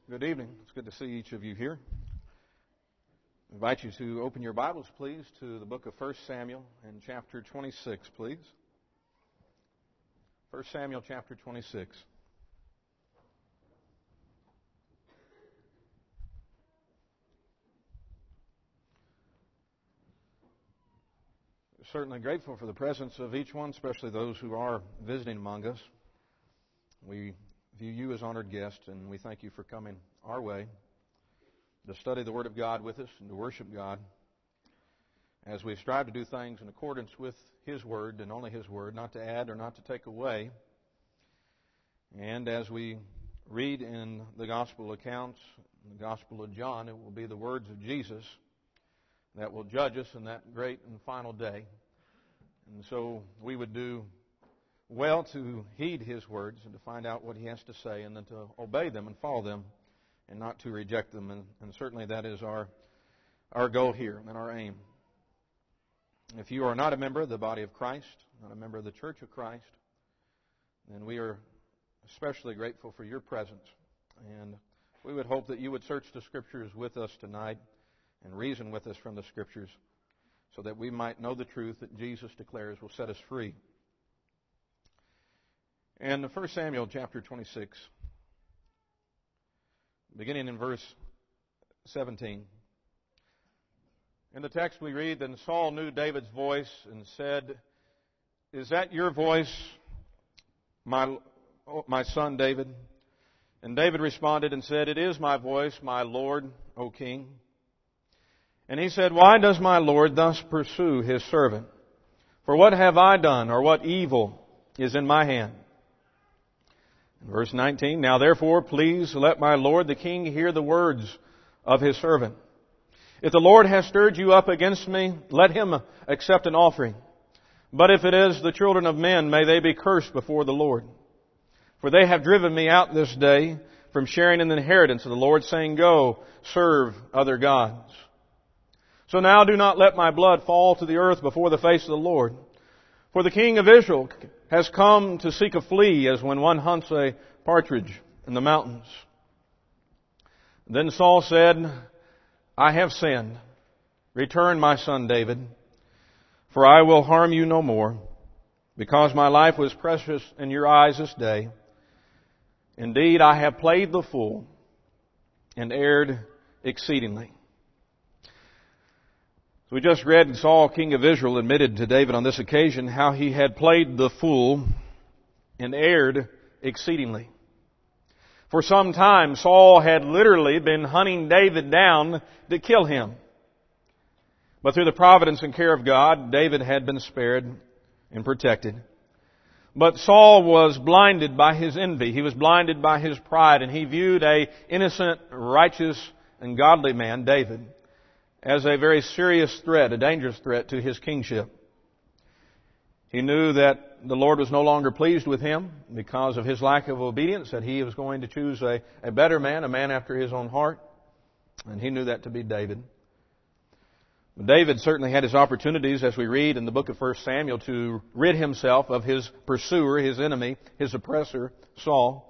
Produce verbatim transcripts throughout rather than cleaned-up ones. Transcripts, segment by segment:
Good evening. It's good to see each of you here. I invite you to open your Bibles, please, to the book of First Samuel and chapter twenty-six, please. First Samuel chapter twenty-six. We're certainly grateful for the presence of each one, especially those who are visiting among us. We view you as honored guests, and we thank you for coming our way to study the Word of God with us and to worship God as we strive to do things in accordance with His Word and only His Word, not to add or not to take away. And as we read in the Gospel accounts, the Gospel of John, it will be the words of Jesus that will judge us in that great and final day. And so we would do well to heed His words and to find out what He has to say and then to obey them and follow them and not to reject them. And, and certainly that is our, our goal here and our aim. If you are not a member of the body of Christ, not a member of the Church of Christ, then we are especially grateful for your presence. And we would hope that you would search the Scriptures with us tonight and reason with us from the Scriptures so that we might know the truth that Jesus declares will set us free. And First Samuel chapter twenty-six, beginning in verse seventeen. In the text we read, "Then Saul knew David's voice and said, 'Is that your voice, my, my son David?' And David responded and said, 'It is my voice, my Lord, O king.' And he said, 'Why does my Lord thus pursue his servant? For what have I done, or what evil is in my hand?' Verse nineteen, 'Now therefore, please let my lord the king hear the words of his servant. If the Lord has stirred you up against me, let him accept an offering. But if it is the children of men, may they be cursed before the Lord. For they have driven me out this day from sharing in the inheritance of the Lord, saying, Go, serve other gods. So now do not let my blood fall to the earth before the face of the Lord. For the king of Israel has come to seek a flea as when one hunts a partridge in the mountains.' Then Saul said, 'I have sinned. Return, my son David, for I will harm you no more, because my life was precious in your eyes this day. Indeed, I have played the fool and erred exceedingly.'" We just read Saul, king of Israel, admitted to David on this occasion how he had played the fool and erred exceedingly. For some time, Saul had literally been hunting David down to kill him. But through the providence and care of God, David had been spared and protected. But Saul was blinded by his envy. He was blinded by his pride, and he viewed a innocent, righteous, and godly man, David, as a very serious threat, a dangerous threat to his kingship. He knew that the Lord was no longer pleased with him because of his lack of obedience, that he was going to choose a, a better man, a man after his own heart. And he knew that to be David. David certainly had his opportunities, as we read in the book of First Samuel, to rid himself of his pursuer, his enemy, his oppressor, Saul.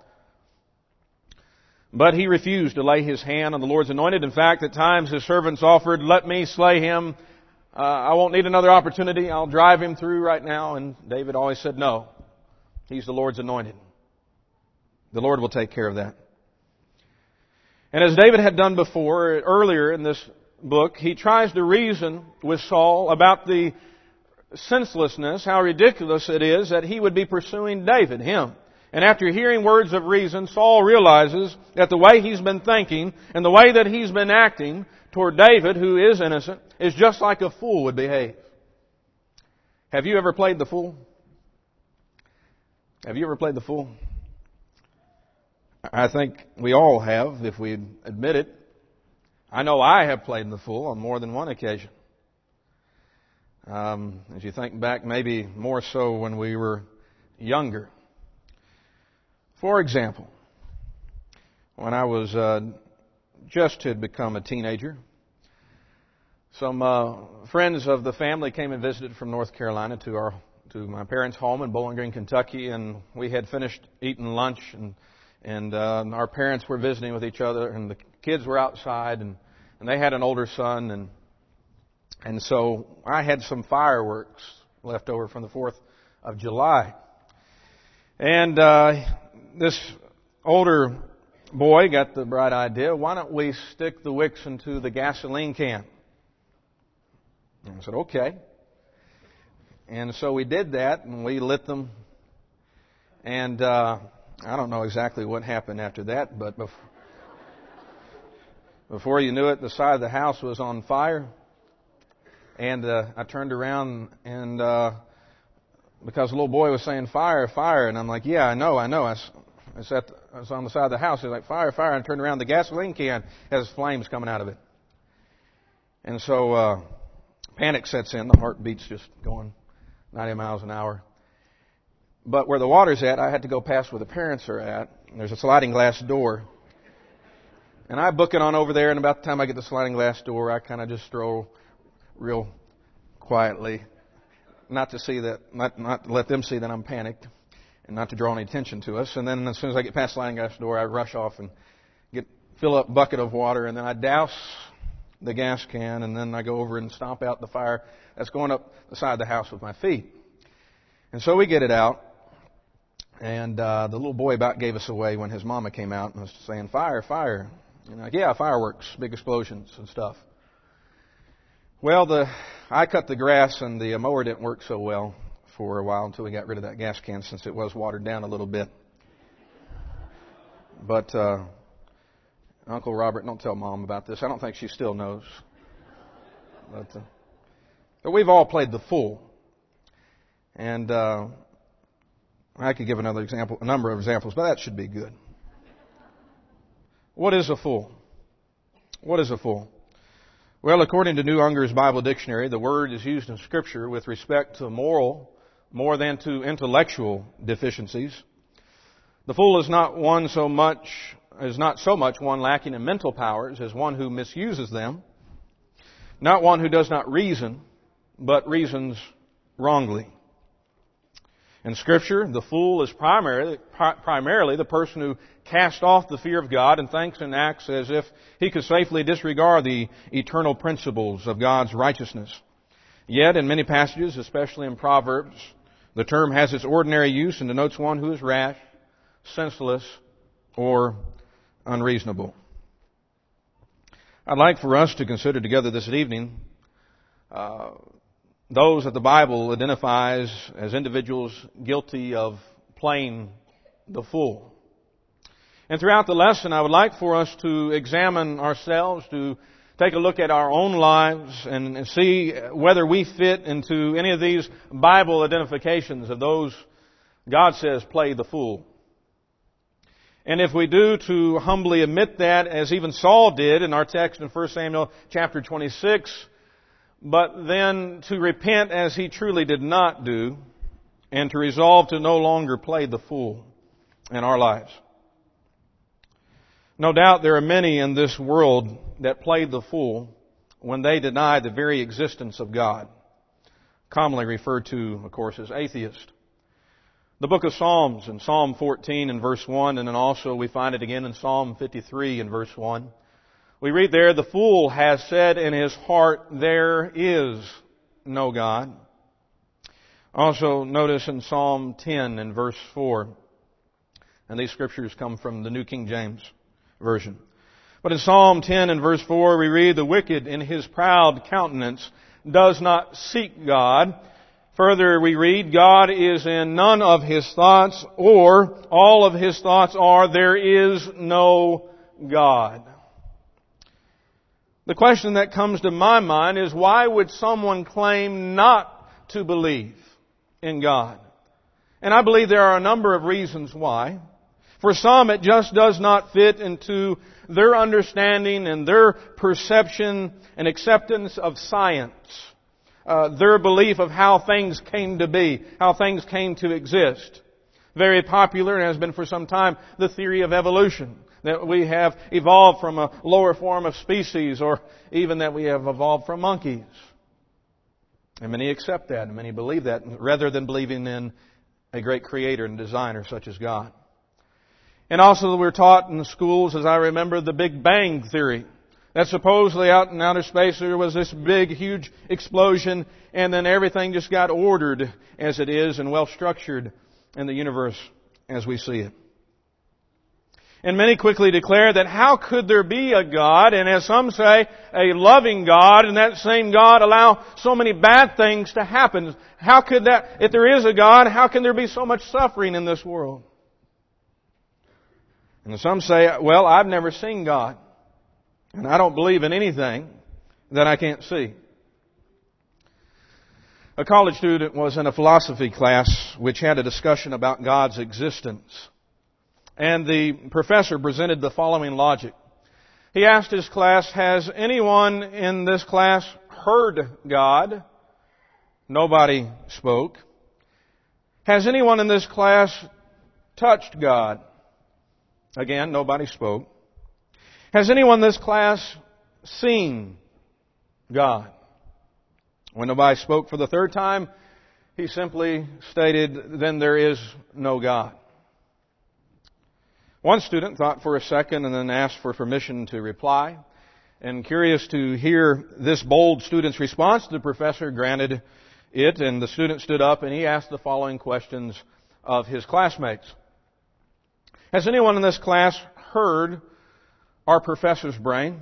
But he refused to lay his hand on the Lord's anointed. In fact, at times his servants offered, "Let me slay him. Uh, I won't need another opportunity. I'll drive him through right now." And David always said, "No. He's the Lord's anointed. The Lord will take care of that." And as David had done before, earlier in this book, he tries to reason with Saul about the senselessness, how ridiculous it is that he would be pursuing David, him. And after hearing words of reason, Saul realizes that the way he's been thinking and the way that he's been acting toward David, who is innocent, is just like a fool would behave. Have you ever played the fool? Have you ever played the fool? I think we all have, if we admit it. I know I have played the fool on more than one occasion. Um, as you think back, maybe more so when we were younger. For example, when I was uh, just had become a teenager, some uh, friends of the family came and visited from North Carolina to our to my parents' home in Bowling Green, Kentucky, and we had finished eating lunch and And uh, our parents were visiting with each other, and the kids were outside, and, and they had an older son, and and so I had some fireworks left over from the fourth of July. And uh, this older boy got the bright idea, why don't we stick the wicks into the gasoline can? And I said, okay. And so we did that, and we lit them. And uh, I don't know exactly what happened after that, but before, before you knew it, the side of the house was on fire. And uh, I turned around, and uh, because the little boy was saying, fire, fire, and I'm like, yeah, I know, I know. I, I, sat, I was on the side of the house. He was like, fire, fire, and I turned around. The gasoline can has flames coming out of it. And so uh, panic sets in. The heartbeat's just going ninety miles an hour. But where the water's at, I had to go past where the parents are at. And there's a sliding glass door. And I book it on over there, and about the time I get to the sliding glass door, I kind of just stroll real quietly, not to see that, not, not to let them see that I'm panicked, and not to draw any attention to us. And then as soon as I get past the sliding glass door, I rush off and get fill up a bucket of water, and then I douse the gas can, and then I go over and stomp out the fire that's going up the side of the house with my feet. And so we get it out, and uh, the little boy about gave us away when his mama came out and was saying, fire, fire. And like, yeah, fireworks, big explosions and stuff. Well, the I cut the grass, and the mower didn't work so well for a while until we got rid of that gas can, since it was watered down a little bit. But uh, Uncle Robert, don't tell Mom about this. I don't think she still knows. But, uh, but we've all played the fool. And uh, I could give another example, a number of examples, but that should be good. What is a fool? What is a fool? Well, according to New Unger's Bible Dictionary, the word is used in Scripture with respect to moral more than to intellectual deficiencies. The fool is not one so much is not so much one lacking in mental powers as one who misuses them, not one who does not reason, but reasons wrongly. In Scripture, the fool is primarily, primarily the person who casts off the fear of God and thinks and acts as if he could safely disregard the eternal principles of God's righteousness. Yet, in many passages, especially in Proverbs, the term has its ordinary use and denotes one who is rash, senseless, or unreasonable. I'd like for us to consider together this evening uh, those that the Bible identifies as individuals guilty of playing the fool. And throughout the lesson, I would like for us to examine ourselves, to take a look at our own lives and see whether we fit into any of these Bible identifications of those God says play the fool. And if we do, to humbly admit that, as even Saul did in our text in First Samuel chapter twenty-six, but then to repent as he truly did not do, and to resolve to no longer play the fool in our lives. No doubt there are many in this world that played the fool when they denied the very existence of God, commonly referred to, of course, as atheists. The book of Psalms in Psalm fourteen and verse one, and then also we find it again in Psalm fifty-three and verse one. We read there, the fool has said in his heart, there is no God. Also notice in Psalm ten and verse four, and these scriptures come from the New King James Version. But in Psalm ten and verse four we read, the wicked in his proud countenance does not seek God. Further we read, God is in none of his thoughts, or all of his thoughts are, there is no God. The question that comes to my mind is, why would someone claim not to believe in God? And I believe there are a number of reasons why. For some, it just does not fit into their understanding and their perception and acceptance of science. Uh, their belief of how things came to be, how things came to exist. Very popular, and has been for some time, the theory of evolution. That we have evolved from a lower form of species, or even that we have evolved from monkeys. And many accept that, and many believe that, rather than believing in a great creator and designer such as God. And also we're taught in the schools, as I remember, the Big Bang Theory. That supposedly out in outer space there was this big, huge explosion, and then everything just got ordered as it is and well structured in the universe as we see it. And many quickly declare that how could there be a God, and as some say, a loving God, and that same God allow so many bad things to happen? How could that, if there is a God, how can there be so much suffering in this world? And some say, well, I've never seen God, and I don't believe in anything that I can't see. A college student was in a philosophy class which had a discussion about God's existence. And the professor presented the following logic. He asked his class, has anyone in this class heard God? Nobody spoke. Has anyone in this class touched God? Again, nobody spoke. Has anyone in this class seen God? When nobody spoke for the third time, he simply stated, then there is no God. One student thought for a second and then asked for permission to reply. And curious to hear this bold student's response, the professor granted it, and the student stood up and he asked the following questions of his classmates. Has anyone in this class heard our professor's brain?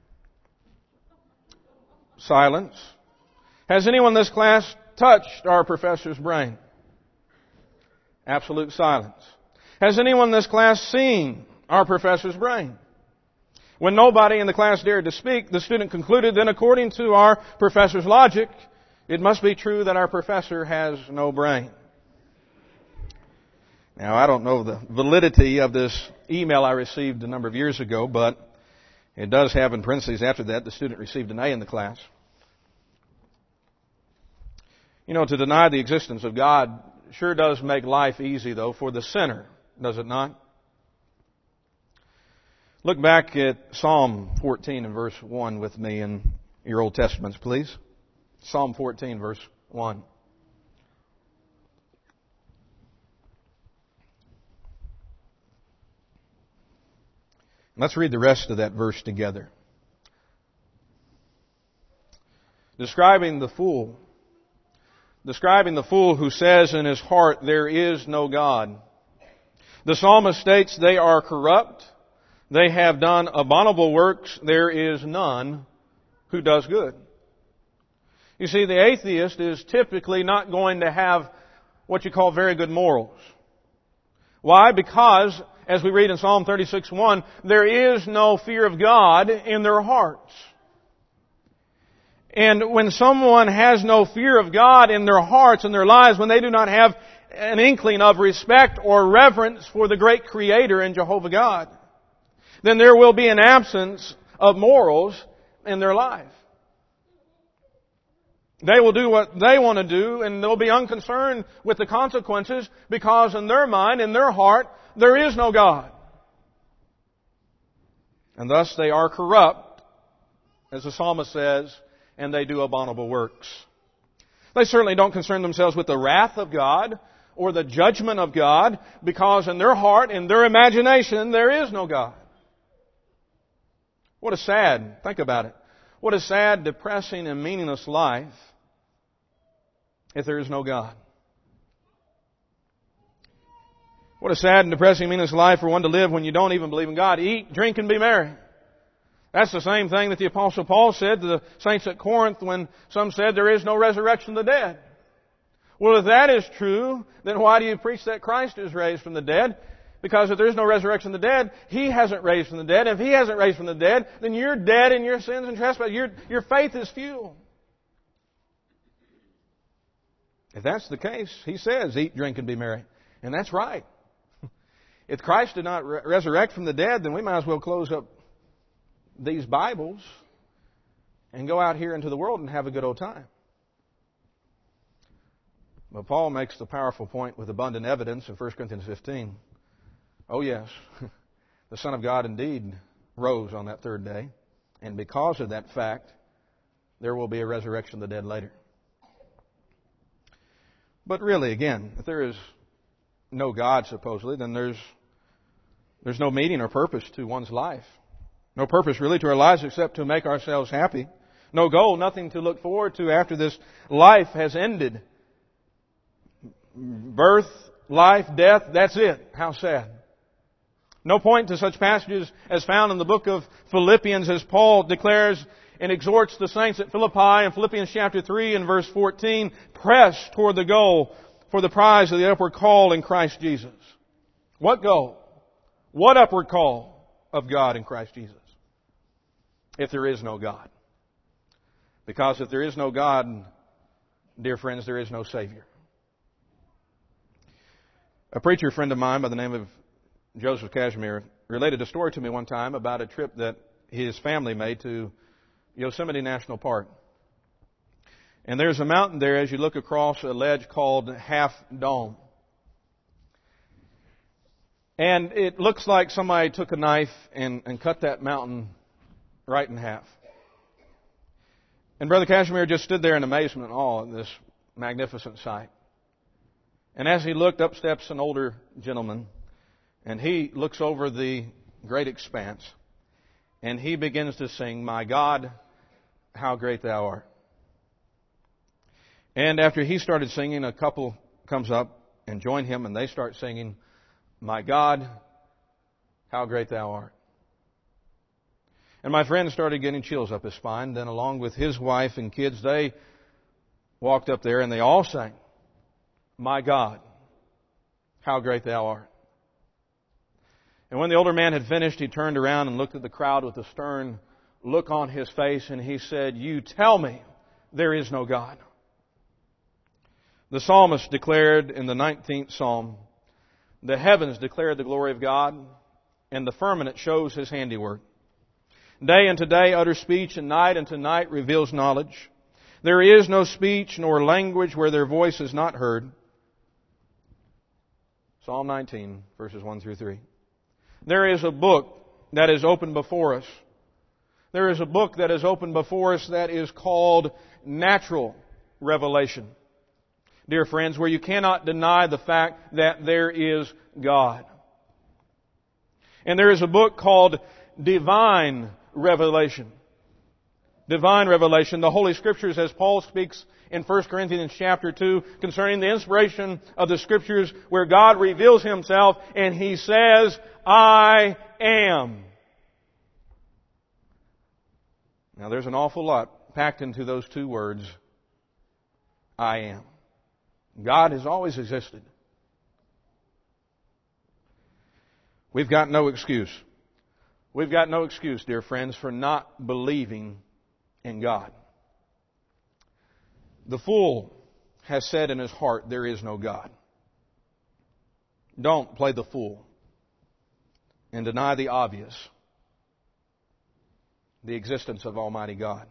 Silence. Has anyone in this class touched our professor's brain? Absolute silence. Has anyone in this class seen our professor's brain? When nobody in the class dared to speak, the student concluded that according to our professor's logic, it must be true that our professor has no brain. Now, I don't know the validity of this email I received a number of years ago, but it does have in parentheses after that, the student received an A in the class. You know, to deny the existence of God sure does make life easy, though, for the sinner, does it not? Look back at Psalm fourteen and verse one with me in your Old Testaments, please. Psalm fourteen, verse one. Let's read the rest of that verse together. Describing the fool. Describing the fool who says in his heart, there is no God. The psalmist states they are corrupt. They have done abominable works. There is none who does good. You see, the atheist is typically not going to have what you call very good morals. Why? Because, as we read in Psalm thirty-six one, there is no fear of God in their hearts. And when someone has no fear of God in their hearts and their lives, when they do not have an inkling of respect or reverence for the great Creator in Jehovah God, then there will be an absence of morals in their life. They will do what they want to do, and they'll be unconcerned with the consequences because in their mind, in their heart, there is no God. And thus they are corrupt, as the psalmist says, and they do abominable works. They certainly don't concern themselves with the wrath of God or the judgment of God because in their heart, in their imagination, there is no God. What a sad, think about it, what a sad, depressing, and meaningless life if there is no God. What a sad and depressing, meaningless life for one to live when you don't even believe in God. Eat, drink, and be merry. That's the same thing that the Apostle Paul said to the saints at Corinth when some said there is no resurrection of the dead. Well, if that is true, then why do you preach that Christ is raised from the dead? Because if there is no resurrection of the dead, He hasn't raised from the dead. If He hasn't raised from the dead, then you're dead in your sins and trespasses. Your, your faith is futile. If that's the case, He says, eat, drink, and be merry. And that's right. If Christ did not re- resurrect from the dead, then we might as well close up these Bibles and go out here into the world and have a good old time. But Paul makes the powerful point with abundant evidence in First Corinthians fifteen. Oh yes, the Son of God indeed rose on that third day. And because of that fact, there will be a resurrection of the dead later. But really, again, if there is no God supposedly, then there's There's no meaning or purpose to one's life. No purpose really to our lives except to make ourselves happy. No goal, nothing to look forward to after this life has ended. Birth, life, death, that's it. How sad. No point to such passages as found in the book of Philippians, as Paul declares and exhorts the saints at Philippi in Philippians chapter three and verse fourteen, press toward the goal for the prize of the upward call in Christ Jesus. What goal? What upward call of God in Christ Jesus? If there is no God. Because if there is no God, dear friends, there is no Savior. A preacher friend of mine by the name of Joseph Cashmere related a story to me one time about a trip that his family made to Yosemite National Park. And there's a mountain there as you look across a ledge called Half Dome. And it looks like somebody took a knife and, and cut that mountain right in half. And Brother Cashmere just stood there in amazement and awe at this magnificent sight. And as he looked, up steps an older gentleman, and he looks over the great expanse, and he begins to sing, "My God, how great thou art." And after he started singing, a couple comes up and join him, and they start singing, "My God, how great thou art." And my friend started getting chills up his spine. Then along with his wife and kids, they walked up there and they all sang, "My God, how great thou art." And when the older man had finished, he turned around and looked at the crowd with a stern look on his face, and he said, "You tell me there is no God." The psalmist declared in the nineteenth Psalm, "The heavens declare the glory of God, and the firmament shows His handiwork. Day unto day utters speech, and night unto night reveals knowledge. There is no speech nor language where their voice is not heard." Psalm nineteen, verses one through three. There is a book that is open before us. There is a book that is open before us that is called natural revelation. Dear friends, where you cannot deny the fact that there is God. And there is a book called divine revelation. Divine revelation. The Holy Scriptures, as Paul speaks in First Corinthians chapter two concerning the inspiration of the Scriptures, where God reveals Himself and He says, "I am." Now there's an awful lot packed into those two words, I am. God has always existed. We've got no excuse. We've got no excuse, dear friends, for not believing in God. The fool has said in his heart, there is no God. Don't play the fool and deny the obvious, the existence of Almighty God.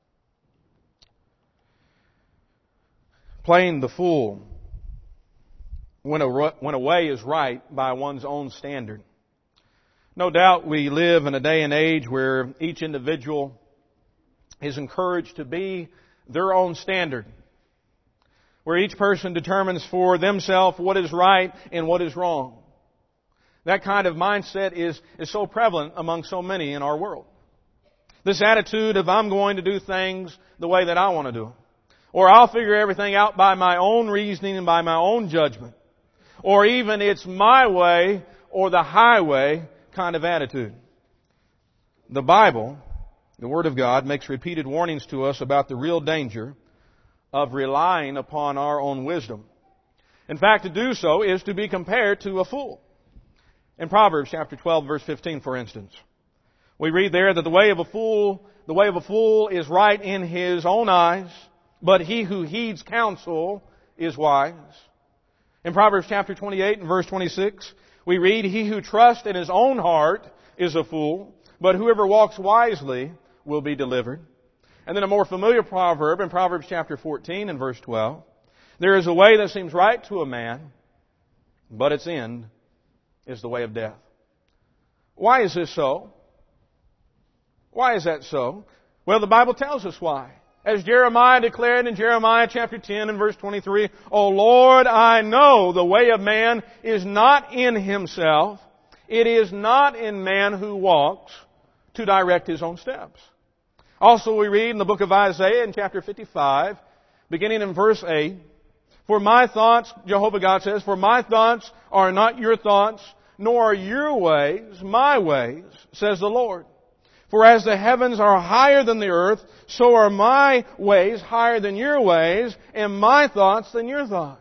Playing the fool when a, when a way is right by one's own standard. No doubt we live in a day and age where each individual is encouraged to be their own standard, where each person determines for themselves what is right and what is wrong. That kind of mindset is, is so prevalent among so many in our world. This attitude of I'm going to do things the way that I want to do them. Or I'll figure everything out by my own reasoning and by my own judgment. Or even it's my way or the highway kind of attitude. The Bible, the Word of God, makes repeated warnings to us about the real danger of relying upon our own wisdom. In fact, to do so is to be compared to a fool. In Proverbs chapter twelve, verse fifteen, for instance, we read there that the way of a fool, the way of a fool is right in his own eyes, but he who heeds counsel is wise. In Proverbs chapter twenty-eight and verse twenty-six, we read, "He who trusts in his own heart is a fool, but whoever walks wisely will be delivered." And then a more familiar proverb in Proverbs chapter fourteen and verse twelve, "There is a way that seems right to a man, but its end is the way of death." Why is this so? Why is that so? Well, the Bible tells us why. As Jeremiah declared in Jeremiah chapter ten and verse twenty-three, "O Lord, I know the way of man is not in himself. It is not in man who walks to direct his own steps. Also we read in the book of Isaiah in chapter fifty-five, beginning in verse eight, "For my thoughts," Jehovah God says, "for my thoughts are not your thoughts, nor are your ways my ways, says the Lord. For as the heavens are higher than the earth, so are my ways higher than your ways, and my thoughts than your thoughts."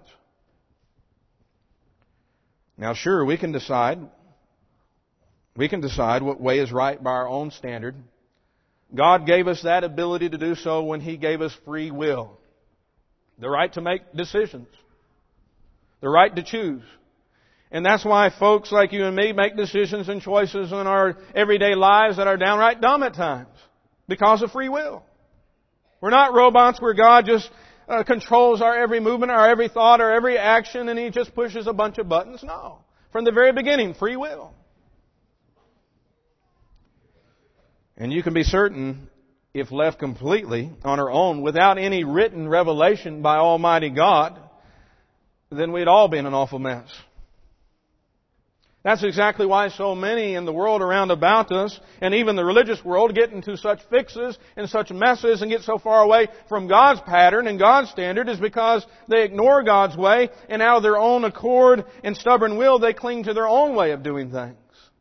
Now sure, we can decide, we can decide what way is right by our own standard. God gave us that ability to do so when He gave us free will. The right to make decisions. The right to choose. And that's why folks like you and me make decisions and choices in our everyday lives that are downright dumb at times. Because of free will. We're not robots where God just uh, controls our every movement, our every thought, our every action, and He just pushes a bunch of buttons. No. From the very beginning, free will. And you can be certain, if left completely on our own, without any written revelation by Almighty God, then we'd all be in an awful mess. That's exactly why so many in the world around about us, and even the religious world, get into such fixes and such messes and get so far away from God's pattern and God's standard, is because they ignore God's way, and out of their own accord and stubborn will, they cling to their own way of doing things.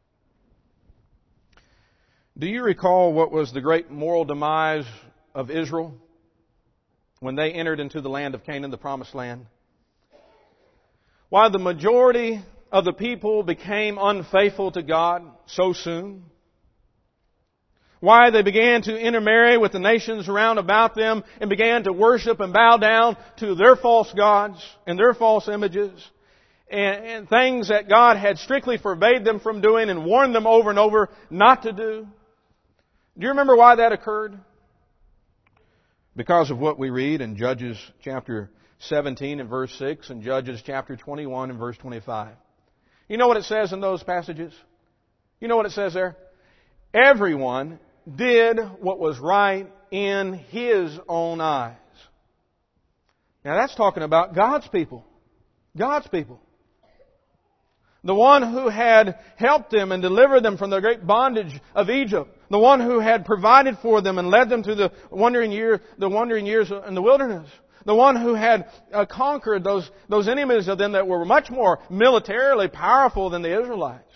Do you recall what was the great moral demise of Israel when they entered into the land of Canaan, the promised land? Why the majority of the people became unfaithful to God so soon? Why they began to intermarry with the nations around about them and began to worship and bow down to their false gods and their false images and, and things that God had strictly forbade them from doing and warned them over and over not to do? Do you remember why that occurred? Because of what we read in Judges chapter seventeen and verse six and Judges chapter twenty-one and verse twenty-five. You know what it says in those passages? You know what it says there? Everyone did what was right in his own eyes. Now that's talking about God's people. God's people. The one who had helped them and delivered them from the great bondage of Egypt. The one who had provided for them and led them through the wandering year, the wandering years in the wilderness. The one who had uh, conquered those, those enemies of them that were much more militarily powerful than the Israelites.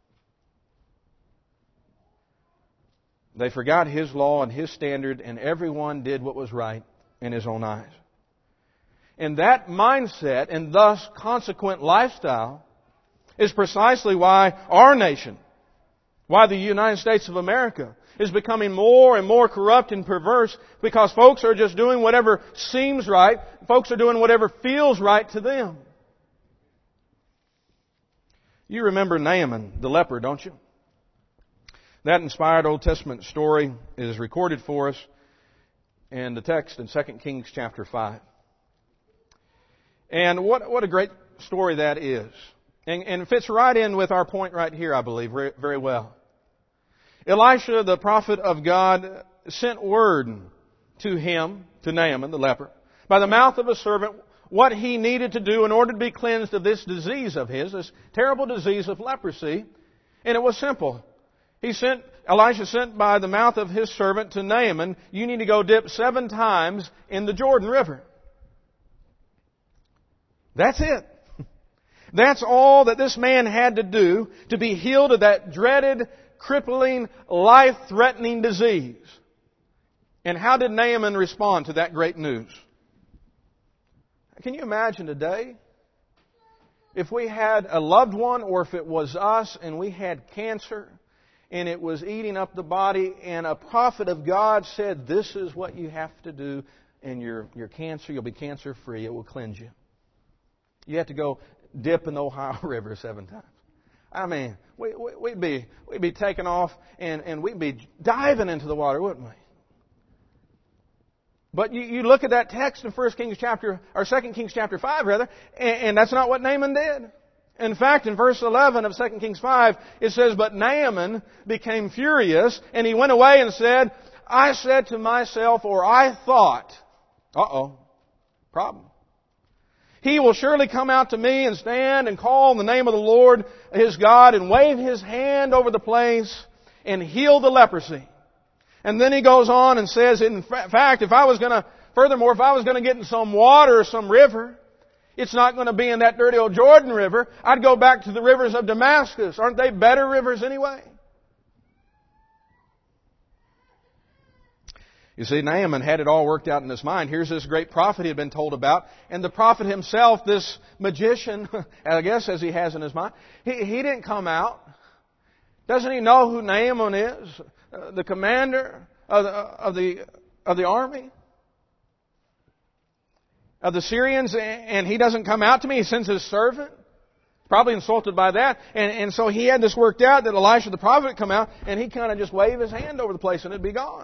They forgot His law and His standard, and everyone did what was right in his own eyes. And that mindset and thus consequent lifestyle is precisely why our nation, why the United States of America, is becoming more and more corrupt and perverse, because folks are just doing whatever seems right. Folks are doing whatever feels right to them. You remember Naaman, the leper, don't you? That inspired Old Testament story is recorded for us in the text in Second Kings chapter five. And what, what a great story that is. And, and fits right in with our point right here, I believe, very, very well. Elisha, the prophet of God, sent word to him, to Naaman, the leper, by the mouth of a servant, what he needed to do in order to be cleansed of this disease of his, this terrible disease of leprosy. And it was simple. He sent, Elisha sent by the mouth of his servant to Naaman, you need to go dip seven times in the Jordan River. That's it. That's all that this man had to do to be healed of that dreaded, crippling, life-threatening disease. And how did Naaman respond to that great news? Can you imagine today? If we had a loved one, or if it was us and we had cancer and it was eating up the body, and a prophet of God said, this is what you have to do, and your, your cancer, you'll be cancer-free, it will cleanse you. You have to go dip in the Ohio River seven times. I mean, we, we, we'd be we'd be taking off and, and we'd be diving into the water, wouldn't we? But you, you look at that text in First Kings chapter or Second Kings chapter five, rather, and, and that's not what Naaman did. In fact, in verse eleven of Second Kings five, it says, "But Naaman became furious, and he went away and said, I said to myself, or I thought," uh-oh, problem. He will surely come out to me and stand and call on the name of the Lord his God and wave his hand over the place and heal the leprosy. And then he goes on and says, in fact, if I was going to, furthermore, if I was going to get in some water or some river, it's not going to be in that dirty old Jordan River. I'd go back to the rivers of Damascus. Aren't they better rivers anyway? You see, Naaman had it all worked out in his mind. Here's this great prophet he had been told about. And the prophet himself, this magician, I guess as he has in his mind, he, he didn't come out. Doesn't he know who Naaman is? Uh, the commander of the, of the, of the army? Of the Syrians, and he doesn't come out to me. He sends his servant. Probably insulted by that. And, and so he had this worked out that Elisha the prophet would come out, and he'd kind of just wave his hand over the place and it'd be gone.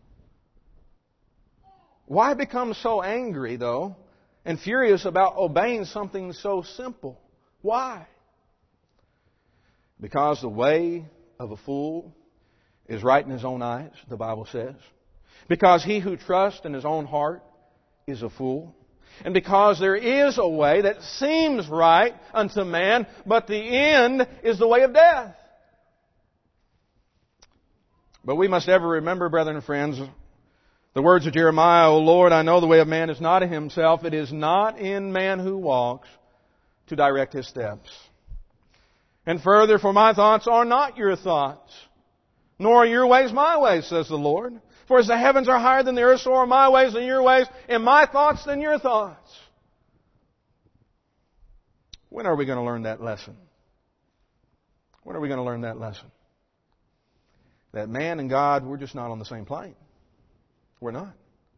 Why become so angry, though, and furious about obeying something so simple? Why? Because the way of a fool is right in his own eyes, the Bible says. Because he who trusts in his own heart is a fool. And because there is a way that seems right unto man, but the end is the way of death. But we must ever remember, brethren and friends, the words of Jeremiah, O Lord, I know the way of man is not in himself. It is not in man who walks to direct his steps. And further, for my thoughts are not your thoughts, nor are your ways my ways, says the Lord. For as the heavens are higher than the earth, so are my ways than your ways, and my thoughts than your thoughts. When are we going to learn that lesson? When are we going to learn that lesson? That man and God, we're just not on the same plane. We're not.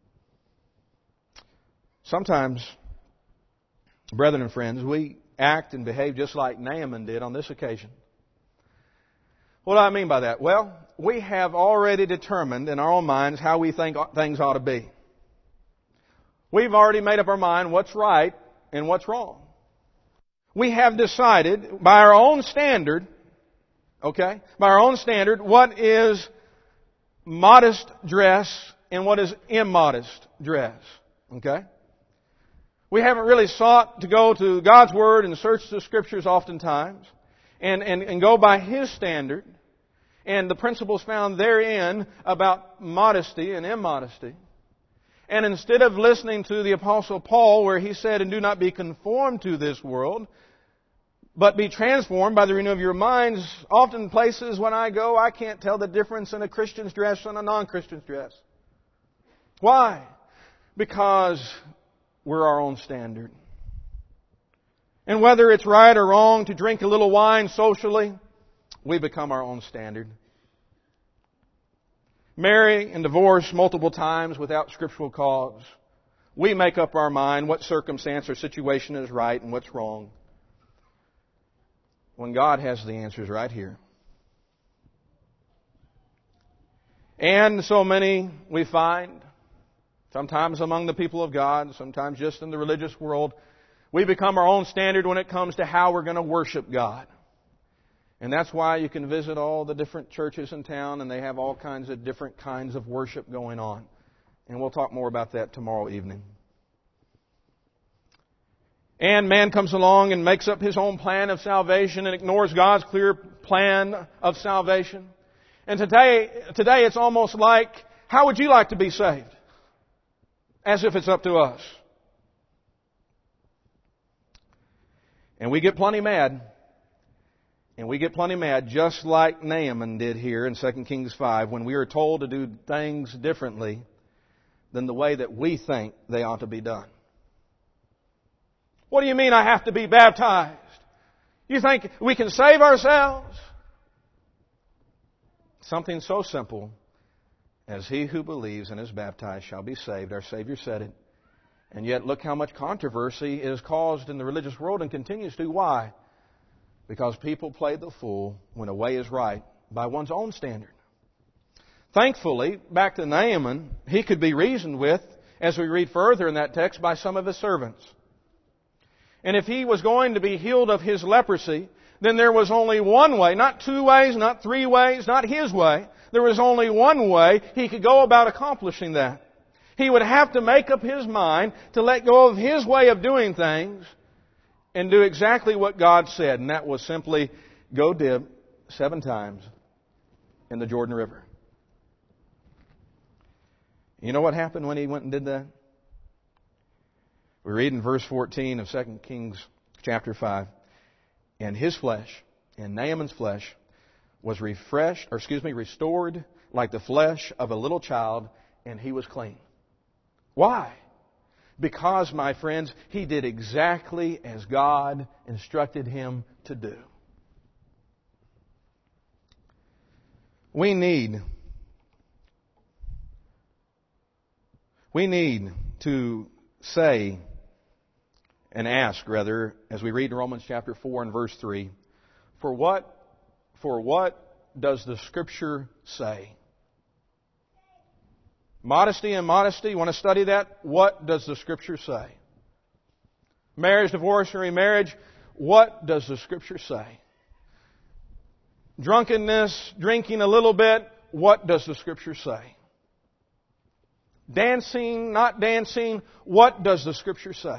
Sometimes, brethren and friends, we act and behave just like Naaman did on this occasion. What do I mean by that? Well, we have already determined in our own minds how we think things ought to be. We've already made up our mind what's right and what's wrong. We have decided by our own standard, okay, by our own standard, what is modest dress and what is immodest dress. Okay? We haven't really sought to go to God's Word and search the Scriptures oftentimes and, and, and go by His standard and the principles found therein about modesty and immodesty. And instead of listening to the Apostle Paul where he said, and do not be conformed to this world, but be transformed by the renewal of your minds, often places when I go, I can't tell the difference in a Christian's dress and a non-Christian's dress. Why? Because we're our own standard. And whether it's right or wrong to drink a little wine socially, we become our own standard. Marry and divorce multiple times without scriptural cause. We make up our mind what circumstance or situation is right and what's wrong. When God has the answers right here. And so many we find, sometimes among the people of God, sometimes just in the religious world, we become our own standard when it comes to how we're going to worship God. And that's why you can visit all the different churches in town and they have all kinds of different kinds of worship going on. And we'll talk more about that tomorrow evening. And man comes along and makes up his own plan of salvation and ignores God's clear plan of salvation. And today, today it's almost like, how would you like to be saved? As if it's up to us. And we get plenty mad. And we get plenty mad, just like Naaman did here in Second Kings five, when we are told to do things differently than the way that we think they ought to be done. What do you mean I have to be baptized? You think we can save ourselves? Something so simple as he who believes and is baptized shall be saved. Our Savior said it. And yet look how much controversy is caused in the religious world and continues to. Why? Because people play the fool when a way is right by one's own standard. Thankfully, back to Naaman, he could be reasoned with, as we read further in that text, by some of his servants. And if he was going to be healed of his leprosy, then there was only one way, not two ways, not three ways, not his way. There was only one way he could go about accomplishing that. He would have to make up his mind to let go of his way of doing things and do exactly what God said, and that was simply go dip seven times in the Jordan River. You know what happened when he went and did that? We read in verse fourteen of Second Kings chapter five, and his flesh, and Naaman's flesh, was refreshed, or excuse me, restored like the flesh of a little child, and he was clean. Why? Because, my friends, he did exactly as God instructed him to do. We need, we need to say and ask, rather, as we read in Romans chapter four and verse three, for what, for what does the Scripture say? Modesty and modesty, you want to study that? What does the Scripture say? Marriage, divorce, or remarriage, what does the Scripture say? Drunkenness, drinking a little bit, what does the Scripture say? Dancing, not dancing, what does the Scripture say?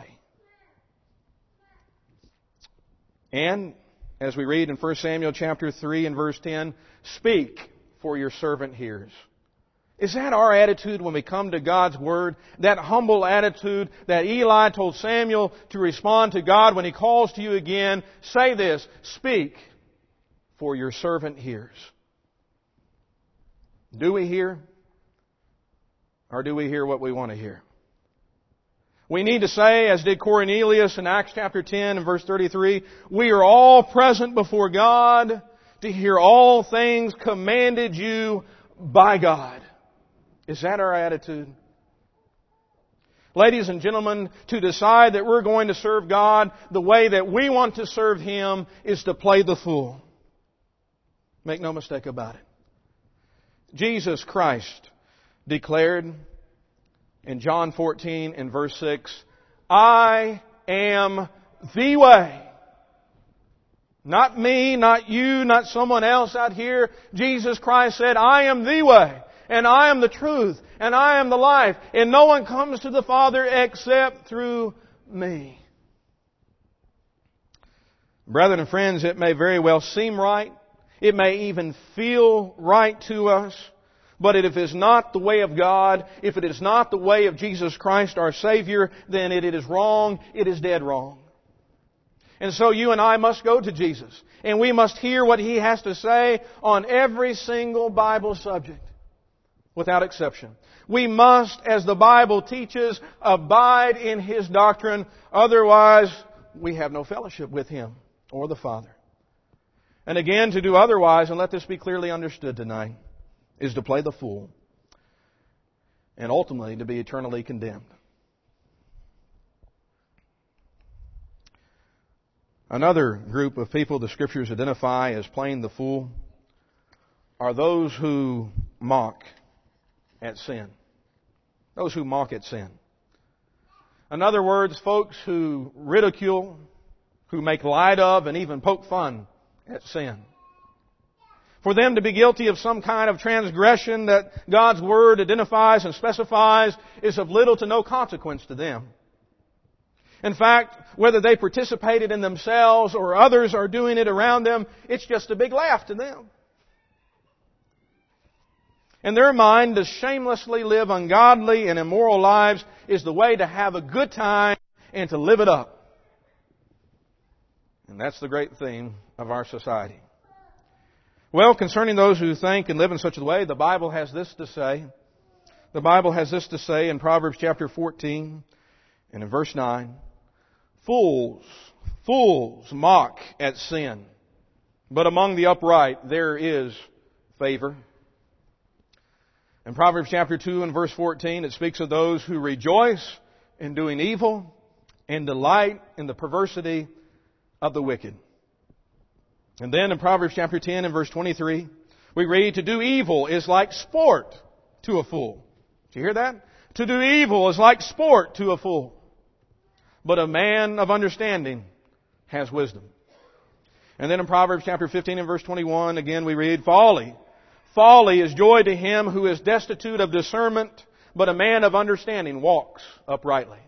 And, as we read in First Samuel chapter three and verse ten, speak, for your servant hears. Is that our attitude when we come to God's Word? That humble attitude that Eli told Samuel to respond to God when He calls to you again? Say this, speak, for your servant hears. Do we hear? Or do we hear what we want to hear? We need to say, as did Cornelius in Acts chapter ten and verse thirty-three, we are all present before God to hear all things commanded you by God. Is that our attitude? Ladies and gentlemen, to decide that we're going to serve God the way that we want to serve Him is to play the fool. Make no mistake about it. Jesus Christ declared in John fourteen and verse six, I am the way. Not me, not you, not someone else out here. Jesus Christ said, I am the way, and I am the truth, and I am the life, and no one comes to the Father except through me. Brethren and friends, it may very well seem right. It may even feel right to us. But if it is not the way of God, if it is not the way of Jesus Christ our Savior, then it is wrong. It is dead wrong. And so you and I must go to Jesus. And we must hear what He has to say on every single Bible subject, without exception. We must, as the Bible teaches, abide in His doctrine. Otherwise, we have no fellowship with Him or the Father. And again, to do otherwise, and let this be clearly understood tonight, is to play the fool and ultimately to be eternally condemned. Another group of people the Scriptures identify as playing the fool are those who mock at sin. Those who mock at sin. In other words, folks who ridicule, who make light of, and even poke fun at sin. For them to be guilty of some kind of transgression that God's Word identifies and specifies is of little to no consequence to them. In fact, whether they participated in themselves or others are doing it around them, it's just a big laugh to them. In their mind, to shamelessly live ungodly and immoral lives is the way to have a good time and to live it up. And that's the great theme of our society. Well, concerning those who think and live in such a way, the Bible has this to say. The Bible has this to say in Proverbs chapter fourteen and in verse nine. Fools, fools mock at sin, but among the upright there is favor. In Proverbs chapter two and verse fourteen, it speaks of those who rejoice in doing evil and delight in the perversity of the wicked. And then in Proverbs chapter ten and verse twenty-three, we read, to do evil is like sport to a fool. Did you hear that? To do evil is like sport to a fool. But a man of understanding has wisdom. And then in Proverbs chapter fifteen and verse twenty-one, again we read, folly. Folly is joy to him who is destitute of discernment, but a man of understanding walks uprightly.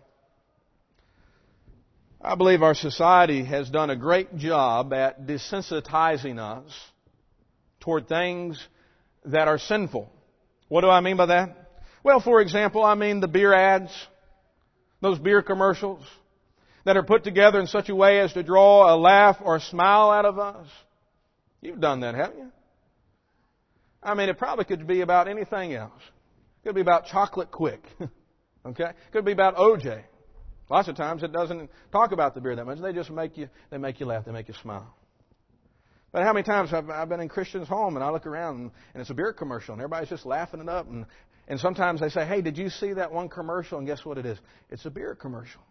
I believe our society has done a great job at desensitizing us toward things that are sinful. What do I mean by that? Well, for example, I mean the beer ads, those beer commercials that are put together in such a way as to draw a laugh or a smile out of us. You've done that, haven't you? I mean, it probably could be about anything else. It could be about chocolate quick. Okay? It could be about O J. Lots of times it doesn't talk about the beer that much. They just make you, they make you laugh. They make you smile. But how many times have I've been in Christians' home and I look around and, and it's a beer commercial and everybody's just laughing it up. And, and sometimes they say, hey, did you see that one commercial? And guess what it is? It's a beer commercial.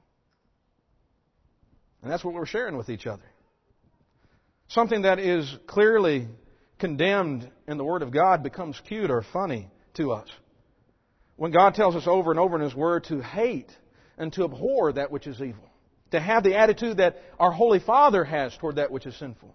And that's what we're sharing with each other. Something that is clearly condemned in the Word of God becomes cute or funny to us. When God tells us over and over in His Word to hate and to abhor that which is evil. To have the attitude that our Holy Father has toward that which is sinful.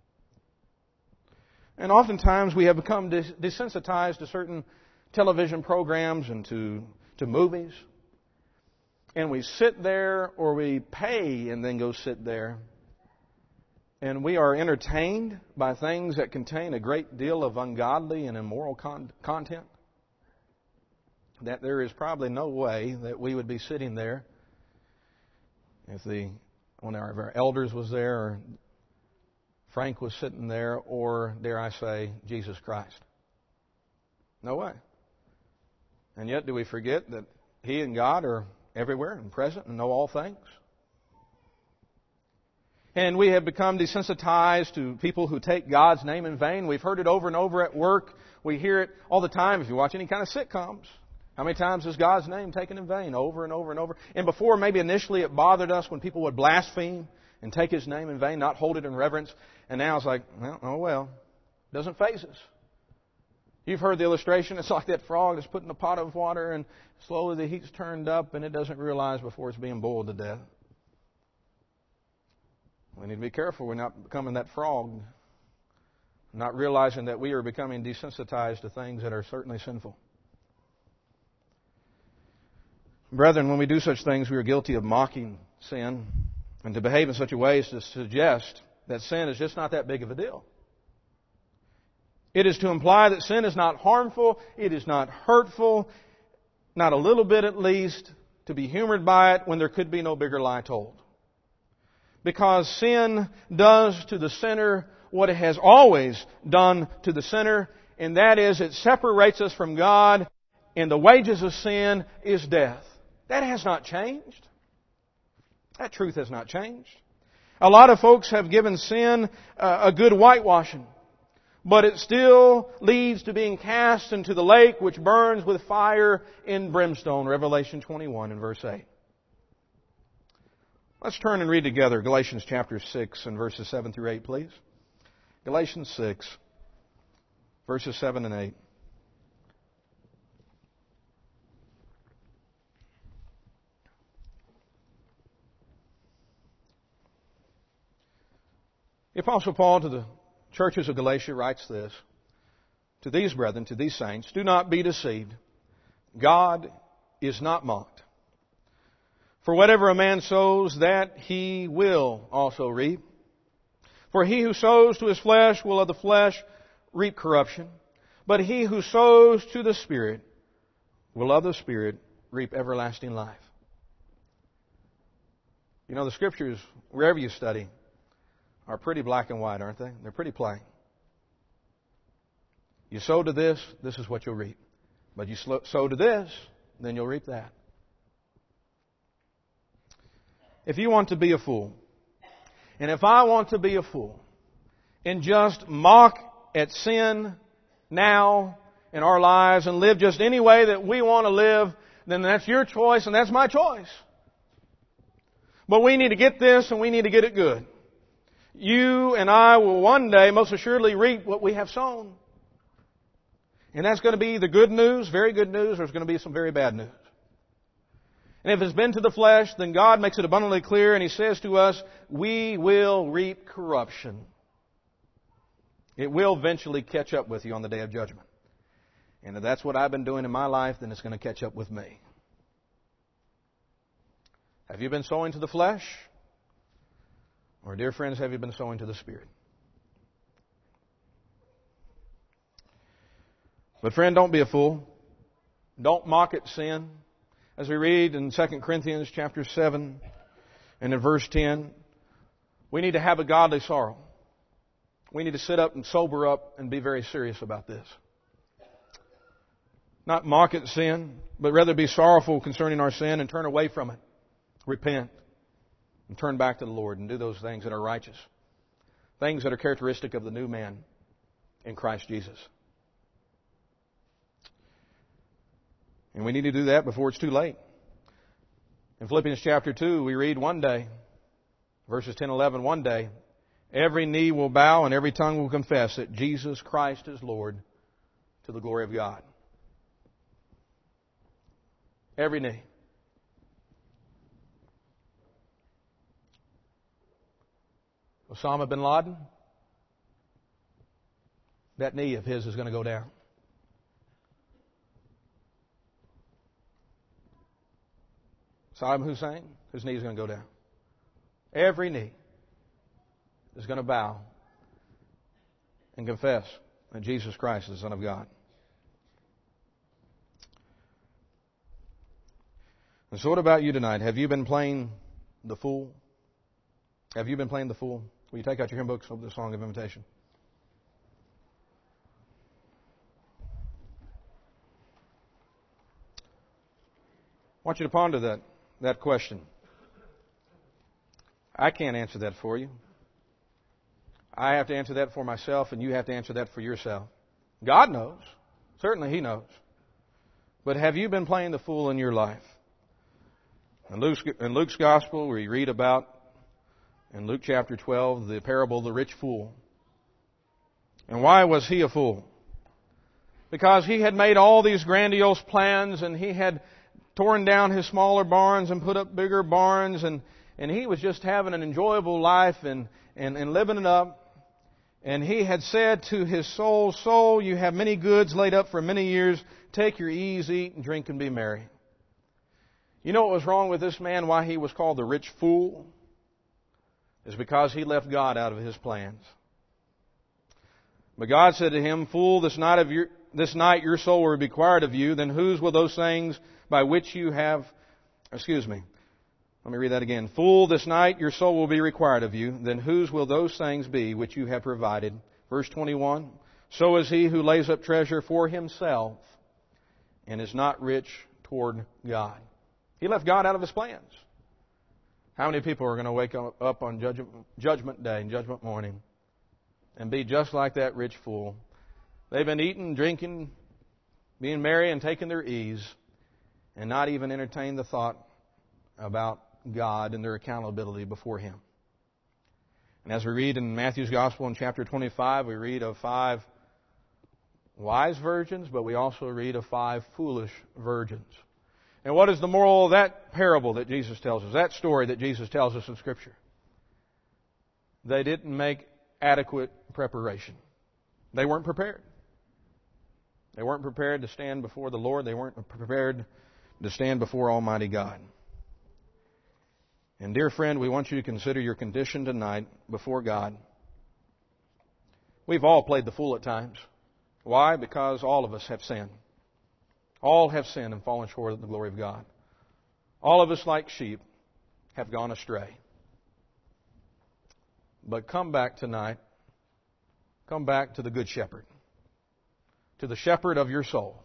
And oftentimes we have become desensitized to certain television programs and to, to movies. And we sit there or we pay and then go sit there. And we are entertained by things that contain a great deal of ungodly and immoral con- content. That there is probably no way that we would be sitting there if the one of our elders was there or Frank was sitting there or, dare I say, Jesus Christ. No way. And yet do we forget that He and God are everywhere and present and know all things? And we have become desensitized to people who take God's name in vain. We've heard it over and over at work. We hear it all the time if you watch any kind of sitcoms. How many times is God's name taken in vain? Over and over and over. And before, maybe initially it bothered us when people would blaspheme and take His name in vain, not hold it in reverence. And now it's like, well, oh well. It doesn't faze us. You've heard the illustration. It's like that frog that's put in a pot of water and slowly the heat's turned up and it doesn't realize before it's being boiled to death. We need to be careful we're not becoming that frog. Not realizing that we are becoming desensitized to things that are certainly sinful. Brethren, when we do such things, we are guilty of mocking sin and to behave in such a way as to suggest that sin is just not that big of a deal. It is to imply that sin is not harmful, it is not hurtful, not a little bit at least, to be humored by it when there could be no bigger lie told. Because sin does to the sinner what it has always done to the sinner, and that is it separates us from God, and the wages of sin is death. That has not changed. That truth has not changed. A lot of folks have given sin a good whitewashing, but it still leads to being cast into the lake which burns with fire and brimstone, Revelation twenty-one and verse eight. Let's turn and read together Galatians chapter six and verses seven through eight, please. Galatians six, verses seven and eight. The Apostle Paul to the churches of Galatia writes this: To these brethren, to these saints, do not be deceived. God is not mocked. For whatever a man sows, that he will also reap. For he who sows to his flesh will of the flesh reap corruption. But he who sows to the Spirit will of the Spirit reap everlasting life. You know, the Scriptures, wherever you study, are pretty black and white, aren't they? They're pretty plain. You sow to this, this is what you'll reap. But you sow to this, then you'll reap that. If you want to be a fool, and if I want to be a fool, and just mock at sin now in our lives and live just any way that we want to live, then that's your choice and that's my choice. But we need to get this and we need to get it good. You and I will one day most assuredly reap what we have sown. And that's going to be the good news, very good news, or it's going to be some very bad news. And if it's been to the flesh, then God makes it abundantly clear and He says to us, we will reap corruption. It will eventually catch up with you on the day of judgment. And if that's what I've been doing in my life, then it's going to catch up with me. Have you been sowing to the flesh? Or, dear friends, have you been sowing to the Spirit? But friend, don't be a fool. Don't mock at sin. As we read in Second Corinthians chapter seven and in verse ten, we need to have a godly sorrow. We need to sit up and sober up and be very serious about this. Not mock at sin, but rather be sorrowful concerning our sin and turn away from it. Repent and turn back to the Lord and do those things that are righteous. Things that are characteristic of the new man in Christ Jesus. And we need to do that before it's too late. In Philippians chapter two, we read one day, verses ten and eleven, one day, every knee will bow and every tongue will confess that Jesus Christ is Lord, to the glory of God. Every knee. Osama bin Laden, that knee of his is going to go down. Saddam Hussein, his knee is going to go down. Every knee is going to bow and confess that Jesus Christ is the Son of God. And so what about you tonight? Have you been playing the fool? Have you been playing the fool? Will you take out your hymn books of the Song of Invitation? I want you to ponder that, that question. I can't answer that for you. I have to answer that for myself, and you have to answer that for yourself. God knows. Certainly He knows. But have you been playing the fool in your life? In Luke's, in Luke's Gospel, we read about, in Luke chapter twelve, the parable of the rich fool. And why was he a fool? Because he had made all these grandiose plans, and he had torn down his smaller barns and put up bigger barns, and, and he was just having an enjoyable life and, and, and living it up. And he had said to his soul, "Soul, you have many goods laid up for many years. Take your ease, eat, and drink, and be merry." You know what was wrong with this man, why he was called the rich fool? Is because he left God out of his plans. But God said to him, "Fool, this night, of your, this night your soul will be required of you. Then whose will those things by which you have..." Excuse me. Let me read that again. "Fool, this night your soul will be required of you. Then whose will those things be which you have provided?" Verse twenty-one. "So is he who lays up treasure for himself and is not rich toward God." He left God out of His plans. How many people are going to wake up on Judgment Day and Judgment Morning and be just like that rich fool? They've been eating, drinking, being merry, and taking their ease, and not even entertain the thought about God and their accountability before Him. And as we read in Matthew's Gospel in chapter twenty-five, we read of five wise virgins, but we also read of five foolish virgins. And what is the moral of that parable that Jesus tells us, that story that Jesus tells us in Scripture? They didn't make adequate preparation. They weren't prepared. They weren't prepared to stand before the Lord. They weren't prepared to stand before Almighty God. And dear friend, we want you to consider your condition tonight before God. We've all played the fool at times. Why? Because all of us have sinned. All have sinned and fallen short of the glory of God. All of us, like sheep, have gone astray. But come back tonight. Come back to the Good Shepherd. To the Shepherd of your soul.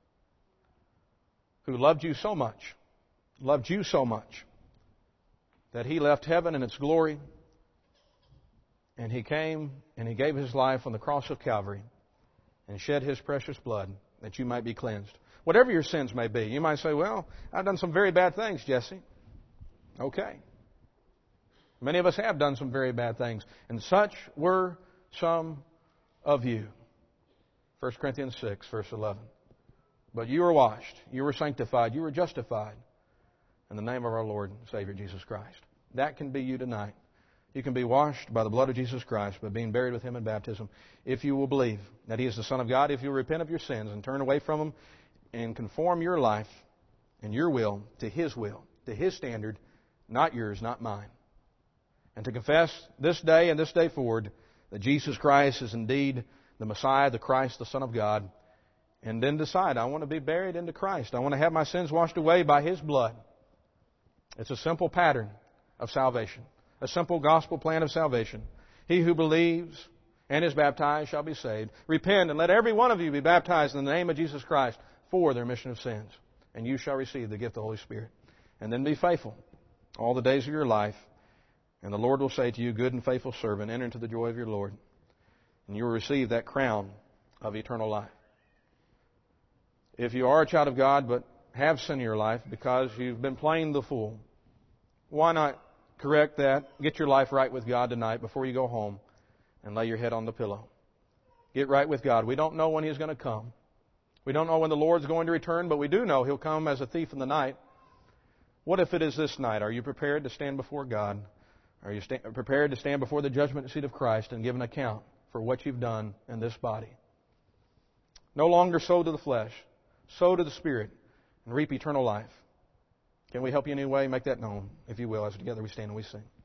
Who loved you so much. Loved you so much. That He left heaven and its glory. And He came and He gave His life on the cross of Calvary. And shed His precious blood that you might be cleansed. Whatever your sins may be. You might say, "Well, I've done some very bad things, Jesse." Okay. Many of us have done some very bad things. And such were some of you. First Corinthians six, verse eleven. "But you were washed, you were sanctified, you were justified in the name of our Lord and Savior Jesus Christ." That can be you tonight. You can be washed by the blood of Jesus Christ by being buried with Him in baptism if you will believe that He is the Son of God, if you repent of your sins and turn away from them and conform your life and your will to His will, to His standard, not yours, not mine. And to confess this day and this day forward that Jesus Christ is indeed the Messiah, the Christ, the Son of God, and then decide, I want to be buried into Christ. I want to have my sins washed away by His blood. It's a simple pattern of salvation, a simple gospel plan of salvation. He who believes and is baptized shall be saved. Repent and let every one of you be baptized in the name of Jesus Christ for the remission of sins, and you shall receive the gift of the Holy Spirit. And then be faithful all the days of your life, and the Lord will say to you, good and faithful servant, enter into the joy of your Lord, and you will receive that crown of eternal life. If you are a child of God but have sin in your life because you've been playing the fool, why not correct that, get your life right with God tonight before you go home and lay your head on the pillow. Get right with God. We don't know when He's going to come. We don't know when the Lord's going to return, but we do know He'll come as a thief in the night. What if it is this night? Are you prepared to stand before God? Are you sta- prepared to stand before the judgment seat of Christ and give an account for what you've done in this body? No longer sow to the flesh, sow to the Spirit, and reap eternal life. Can we help you in any way? Make that known, if you will, as together we stand and we sing.